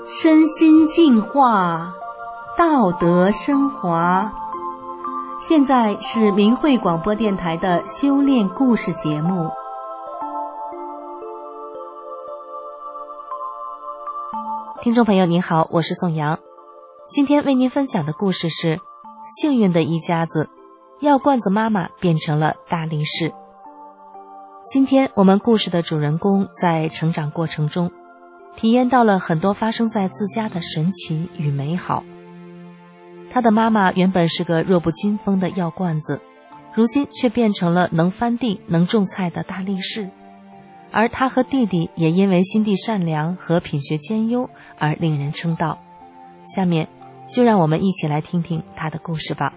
身心净化，道德升华。现在是明慧广播电台的修炼故事节目。 听众朋友您好，我是宋阳。今天为您分享的故事是幸运的一家子，药罐子妈妈变成了大力士。今天我们故事的主人公在成长过程中体验到了很多发生在自家的神奇与美好。他的妈妈原本是个弱不禁风的药罐子，如今却变成了能翻地能种菜的大力士，而他和弟弟也因为心地善良和品学兼优而令人称道。下面就让我们一起来听听他的故事吧。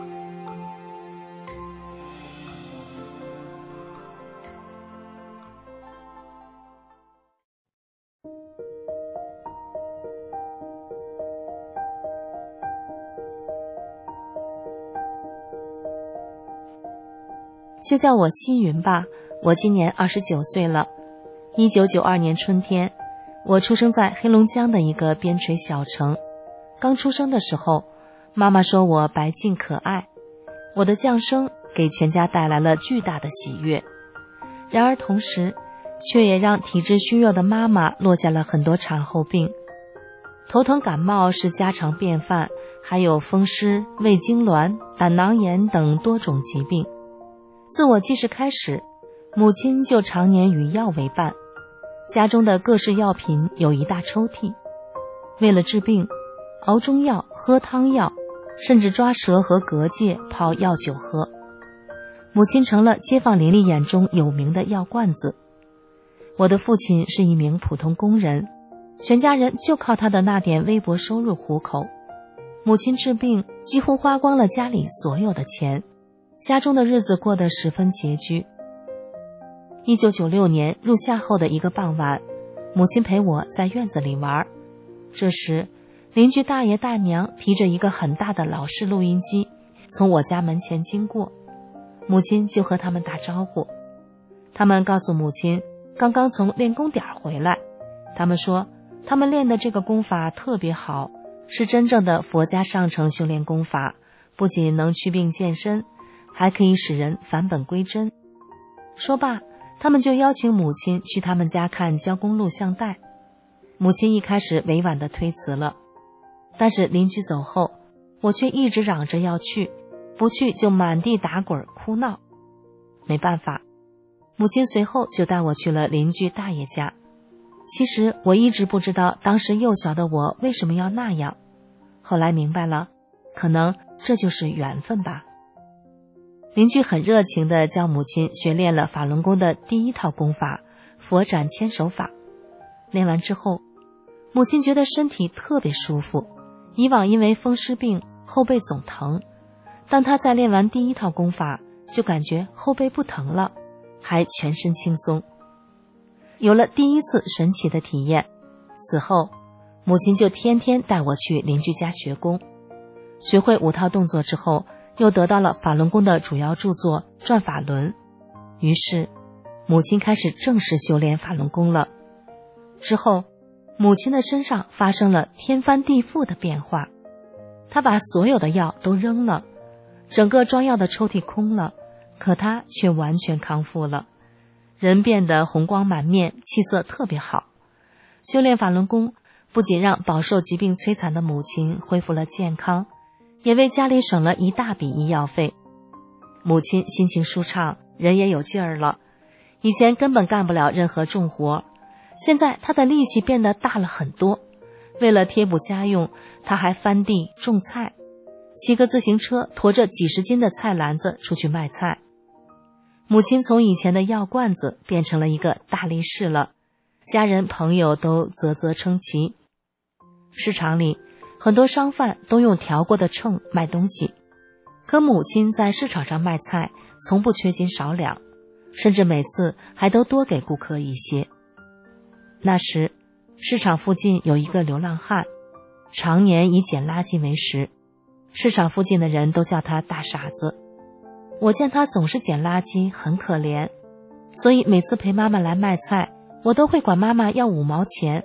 就叫我西云吧，我今年29岁了。1992年春天，我出生在黑龙江的一个边陲小城。刚出生的时候，妈妈说我白净可爱，我的降生给全家带来了巨大的喜悦。然而同时，却也让体质虚弱的妈妈落下了很多产后病。头疼感冒是家常便饭，还有风湿、胃痉挛、胆囊炎等多种疾病。自我记事开始，母亲就常年与药为伴，家中的各式药品有一大抽屉。为了治病，熬中药、喝汤药，甚至抓蛇和蛤蚧泡药酒喝。母亲成了街坊邻里眼中有名的药罐子。我的父亲是一名普通工人，全家人就靠他的那点微薄收入糊口。母亲治病几乎花光了家里所有的钱，家中的日子过得十分拮据。1996年入夏后的一个傍晚，母亲陪我在院子里玩。这时，邻居大爷大娘提着一个很大的老式录音机从我家门前经过，母亲就和他们打招呼。他们告诉母亲刚刚从练功点回来，他们说他们练的这个功法特别好，是真正的佛家上乘修炼功法，不仅能祛病健身，还可以使人返本归真。说罢，他们就邀请母亲去他们家看教功录像带。母亲一开始委婉地推辞了，但是邻居走后，我却一直嚷着要去，不去就满地打滚哭闹。没办法，母亲随后就带我去了邻居大爷家。其实我一直不知道当时幼小的我为什么要那样，后来明白了，可能这就是缘分吧。邻居很热情地教母亲学练了法轮功的第一套功法佛展千手法。练完之后，母亲觉得身体特别舒服，以往因为风湿病后背总疼，但她在练完第一套功法就感觉后背不疼了，还全身轻松。有了第一次神奇的体验，此后母亲就天天带我去邻居家学功。学会5套动作之后，又得到了法轮功的主要著作《转法轮》，于是母亲开始正式修炼法轮功了。之后，母亲的身上发生了天翻地覆的变化，她把所有的药都扔了，整个装药的抽屉空了，可她却完全康复了，人变得红光满面，气色特别好。修炼法轮功不仅让饱受疾病摧残的母亲恢复了健康，也为家里省了一大笔医药费。母亲心情舒畅，人也有劲儿了，以前根本干不了任何重活，现在她的力气变得大了很多。为了贴补家用，她还翻地种菜，骑个自行车驮着几十斤的菜篮子出去卖菜。母亲从以前的药罐子变成了一个大力士了，家人朋友都啧啧称奇。市场里很多商贩都用调过的秤卖东西，可母亲在市场上卖菜从不缺斤少两，甚至每次还都多给顾客一些。那时市场附近有一个流浪汉，常年以捡垃圾为食，市场附近的人都叫他大傻子。我见他总是捡垃圾，很可怜，所以每次陪妈妈来卖菜，我都会管妈妈要5毛钱，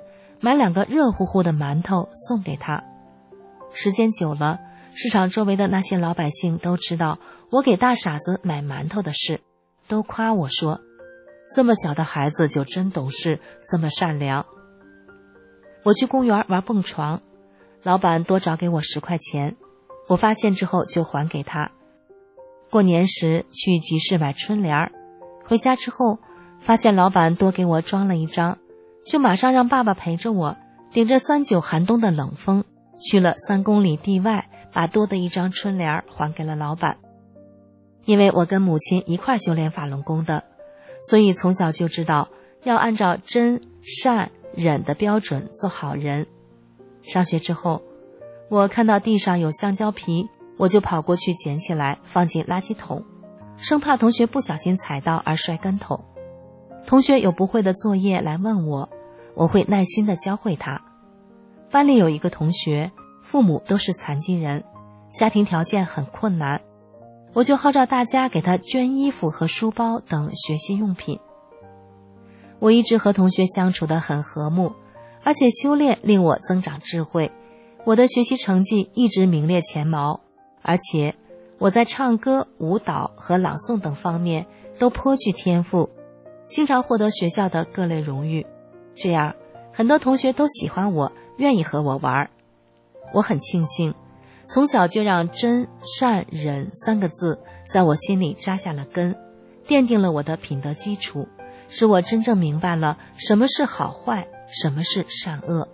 买2个热乎乎的馒头送给他。时间久了，市场周围的那些老百姓都知道我给大傻子买馒头的事，都夸我说，这么小的孩子就真懂事，这么善良。我去公园玩蹦床，老板多找给我10块钱，我发现之后就还给他。过年时去集市买春联，回家之后发现老板多给我装了1张，就马上让爸爸陪着我，顶着39寒冬的冷风，去了3公里地外，把多的1张春联还给了老板。因为我跟母亲一块修炼法轮功的，所以从小就知道要按照真善忍的标准做好人。上学之后，我看到地上有香蕉皮，我就跑过去捡起来放进垃圾桶，生怕同学不小心踩到而摔跟头。同学有不会的作业来问我，我会耐心地教会他。班里有一个同学，父母都是残疾人，家庭条件很困难，我就号召大家给他捐衣服和书包等学习用品。我一直和同学相处得很和睦，而且修炼令我增长智慧，我的学习成绩一直名列前茅，而且我在唱歌、舞蹈和朗诵等方面都颇具天赋，经常获得学校的各类荣誉。这样，很多同学都喜欢我，愿意和我玩。我很庆幸，从小就让真善忍3个字在我心里扎下了根，奠定了我的品德基础，使我真正明白了什么是好坏，什么是善恶。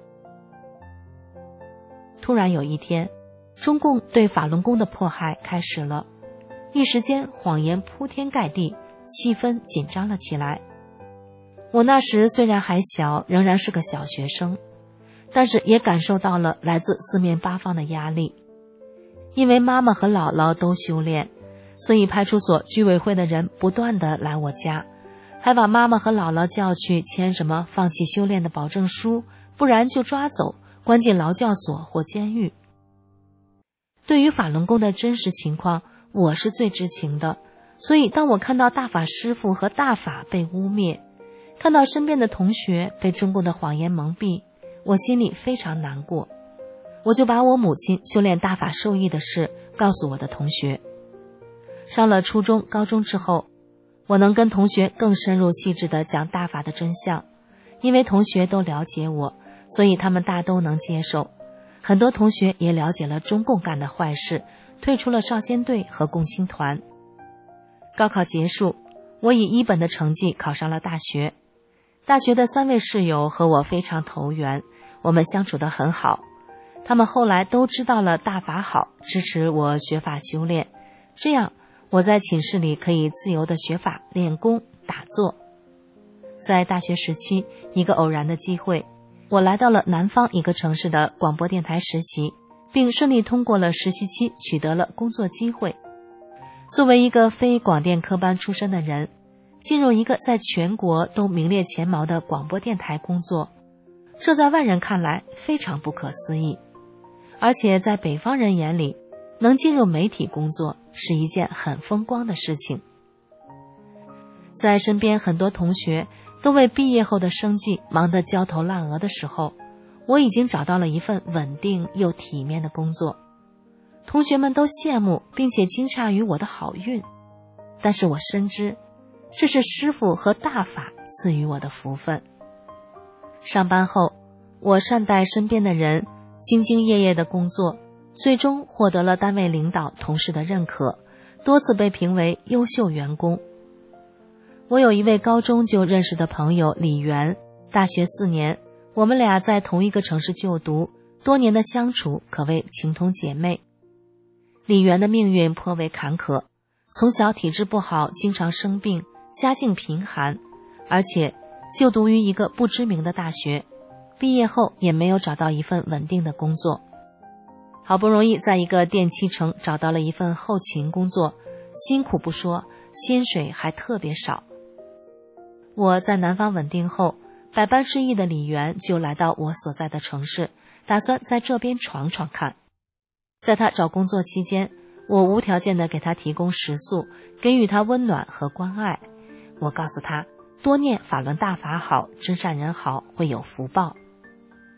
突然有一天，中共对法轮功的迫害开始了，一时间谎言铺天盖地，气氛紧张了起来。我那时虽然还小，仍然是个小学生，但是也感受到了来自4面8方的压力。因为妈妈和姥姥都修炼，所以派出所居委会的人不断地来我家，还把妈妈和姥姥叫去签什么放弃修炼的保证书，不然就抓走，关进劳教所或监狱。对于法轮功的真实情况，我是最知情的，所以当我看到大法师父和大法被污蔑，看到身边的同学被中共的谎言蒙蔽，我心里非常难过。我就把我母亲修炼大法受益的事告诉我的同学。上了初中、高中之后，我能跟同学更深入细致地讲大法的真相，因为同学都了解我，所以他们大都能接受。很多同学也了解了中共干的坏事，退出了少先队和共青团。高考结束，我以1本的成绩考上了大学。大学的3位室友和我非常投缘，我们相处得很好。他们后来都知道了大法好，支持我学法修炼，这样我在寝室里可以自由地学法、练功、打坐。在大学时期，一个偶然的机会，我来到了南方一个城市的广播电台实习，并顺利通过了实习期，取得了工作机会。作为一个非广电科班出身的人，进入一个在全国都名列前茅的广播电台工作，这在外人看来非常不可思议。而且在北方人眼里，能进入媒体工作是一件很风光的事情。在身边很多同学都为毕业后的生计忙得焦头烂额的时候，我已经找到了一份稳定又体面的工作。同学们都羡慕并且惊诧于我的好运，但是我深知这是师父和大法赐予我的福分。上班后，我善待身边的人，兢兢业业的工作，最终获得了单位领导同事的认可，多次被评为优秀员工。我有一位高中就认识的朋友李媛，大学4年，我们俩在同一个城市就读，多年的相处可谓情同姐妹。李媛的命运颇为坎坷，从小体质不好，经常生病，家境贫寒，而且就读于一个不知名的大学，毕业后也没有找到一份稳定的工作。好不容易在一个电器城找到了一份后勤工作，辛苦不说，薪水还特别少。我在南方稳定后，百般失意的李媛就来到我所在的城市，打算在这边闯闯看。在他找工作期间，我无条件地给他提供食宿，给予他温暖和关爱。我告诉他，多念法轮大法好，真善人好，会有福报。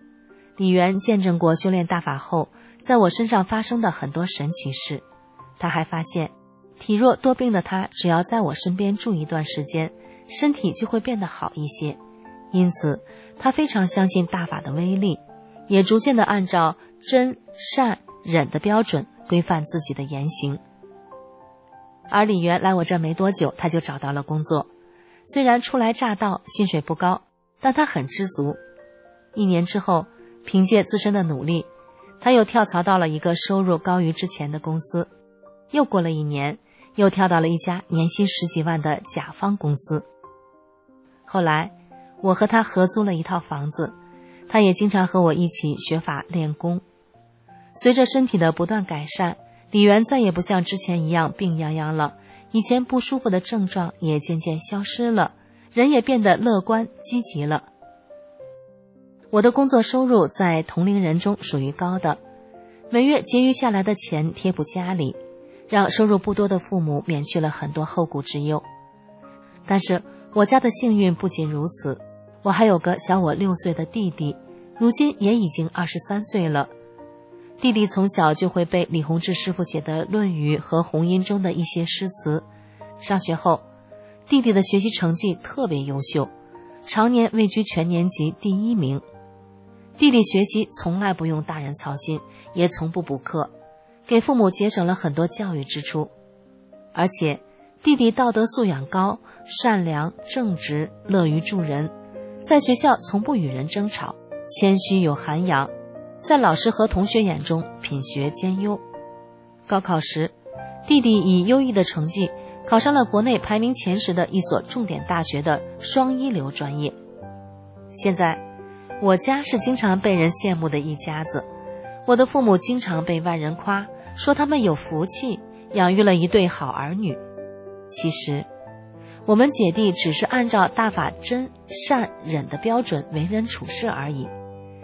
李元见证过修炼大法后在我身上发生的很多神奇事。他还发现体弱多病的他只要在我身边住一段时间，身体就会变得好一些。因此他非常相信大法的威力，也逐渐地按照真善忍的标准规范自己的言行。而李元来我这没多久，他就找到了工作。虽然初来乍到，薪水不高，但他很知足。1年之后，凭借自身的努力，他又跳槽到了一个收入高于之前的公司。又过了1年，又跳到了一家年薪10几万的甲方公司。后来我和他合租了一套房子，他也经常和我一起学法练功。随着身体的不断改善，李元再也不像之前一样病殃殃了，以前不舒服的症状也渐渐消失了，人也变得乐观积极了。我的工作收入在同龄人中属于高的，每月结余下来的钱贴补家里，让收入不多的父母免去了很多后顾之忧。但是我家的幸运不仅如此，我还有个小我6岁的弟弟，如今也已经23岁了。弟弟从小就会背李洪志师傅写的《论语》和《红音》中的一些诗词。上学后，弟弟的学习成绩特别优秀，常年位居全年级第1名。弟弟学习从来不用大人操心，也从不补课，给父母节省了很多教育支出。而且弟弟道德素养高，善良正直，乐于助人，在学校从不与人争吵，谦虚有涵养，在老师和同学眼中品学兼优。高考时，弟弟以优异的成绩考上了国内排名前10的一所重点大学的双一流专业。现在我家是经常被人羡慕的一家子，我的父母经常被外人夸，说他们有福气，养育了一对好儿女。其实我们姐弟只是按照大法真善忍的标准为人处事而已。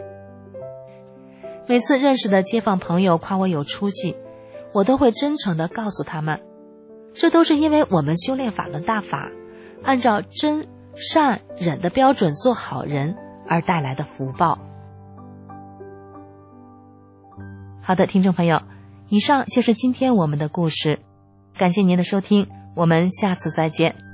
每次认识的街坊朋友夸我有出息，我都会真诚地告诉他们，这都是因为我们修炼法轮大法，按照真善忍的标准做好人而带来的福报。好的，听众朋友，以上就是今天我们的故事，感谢您的收听，我们下次再见。